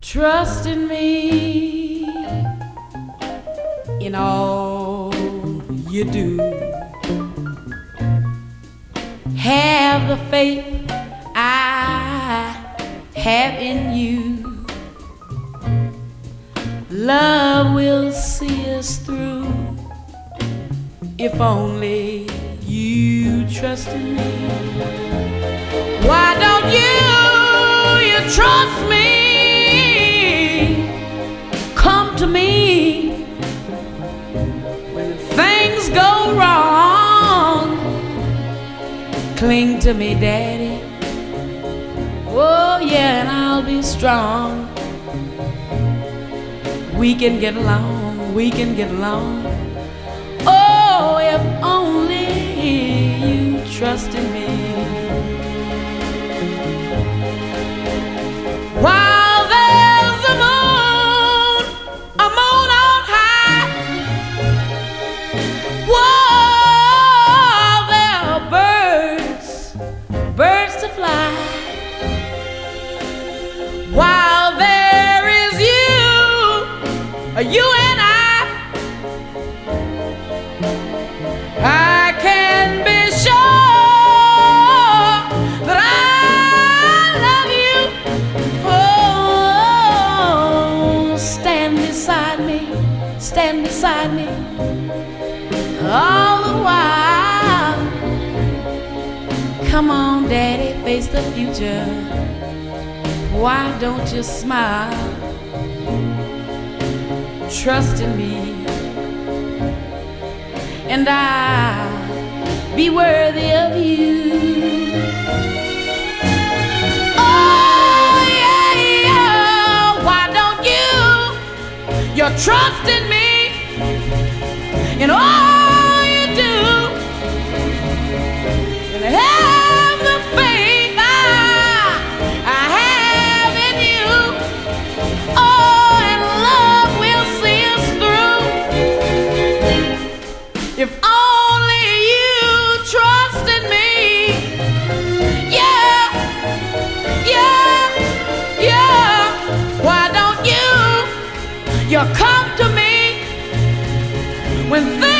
Trust in me in all you do. Have the faith I have in you. Love will see us through if only you trust in me. Why don't you trust me? Come to me when things go wrong. Cling to me, Daddy. Oh yeah, and I'll be strong. We can get along, we can get along. Oh, if only you trust in me. While there's a moon on high, while there are birds to fly, while there is you and I can be sure that I love you. Oh, stand beside me all the while. Come on, Daddy, face the future. Why don't you smile? Trust in me, and I'll be worthy of you. Oh yeah, yeah. Why don't you trust in me in all you do, and have the faith I have in you. Oh, and love will see us through if only you trust in me. Yeah, yeah, yeah. Why don't you come to me when things